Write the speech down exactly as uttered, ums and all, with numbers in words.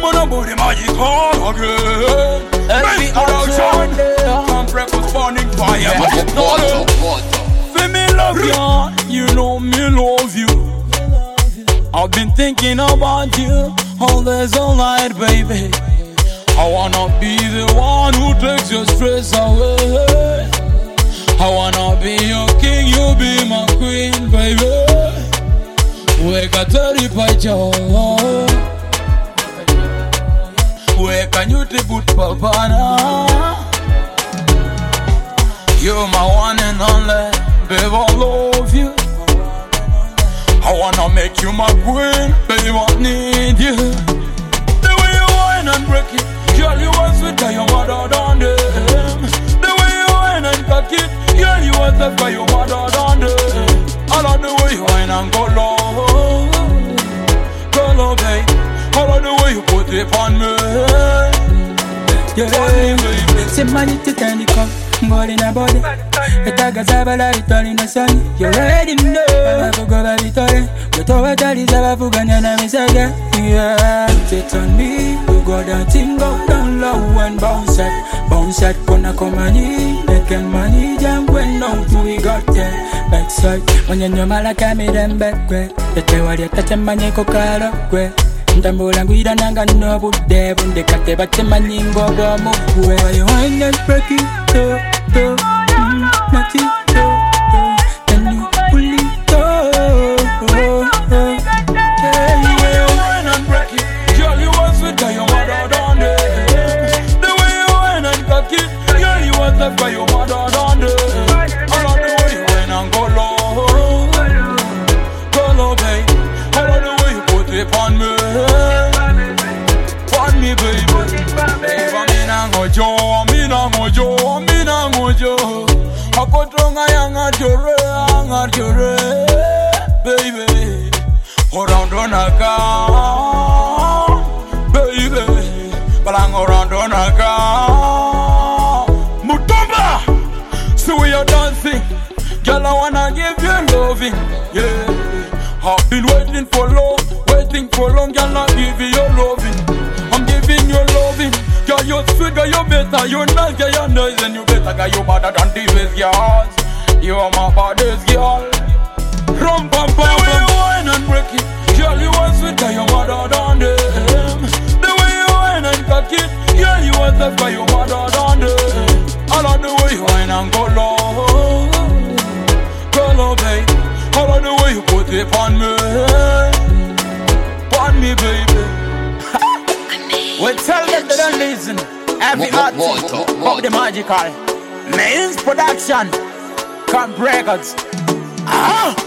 Wanna put the magic on again. Every option Can't break us burning fire. Feel me love you, you know me love you. I've been thinking about you all days, all night, baby. I wanna be the one who takes your stress away. I wanna be your king, you be my queen, baby. Weka teri pacho, weka nyuti but papana. You're my one and only, babe, I love you. I wanna make you my queen, baby, I need you. The way you whine and break it, girl, you want sweet, cause your mother done them. The way you whine and cock it, girl, you want tough, cause your mother done them. I love the way you whine and go low, go low, babe. I love the way you put it on me. Yeah, say money to turn the cup. More in a body, the tag is a bala, it's all in the sun. You already know, I have to go by Victoria. But over that is a Fugan and I'm saga. Yeah, sit on me, you go down, ting, go down low and bounce at, bounce at, gonna come and eat. Making money, jump when no do we got there. Backside, when you're no malaka, me them back, the Tewaria, touch a money, coca, Ndambula ngwida nanga no budde bunde kate batte manyingo go mukwe. Why you wind and break it, to, to, mm, nati, to, to, then you pull it, to, oh, oh, yeah, you wind and break it, girl, you want sweet, cause your mother done it. The way you wind and cock it, girl, you want tough, cause your mother done it. I love the way you wind and go low, go low, babe. I love the way you put it on me. Mojo, mina mojo, mina mojo. Akotronga yanga jore, yanga jore, baby. Around on a car, baby. Balang around on a car. Mutomba, so we are dancing. Girl, I wanna give you loving, yeah. I've been waiting for long, waiting for long. Girl, I give you your loving. I'm giving you loving. Girl, you're sweet, girl, you're better. You're nice, girl, you're nice. And you better, girl, you're better than the best girls. You're my baddest girl. Rum, pam, pam, the way you whine and break it, girl, you are sweet, girl, your mother done them. The way you whine and cock it, girl, you are tough, girl, your mother done them. I love the way you whine and go low, go low, babe. I love the way you put it on me, on me, baby. We tell them they don't listen. Every artist of the magical Mains production, Camp Records. Ah!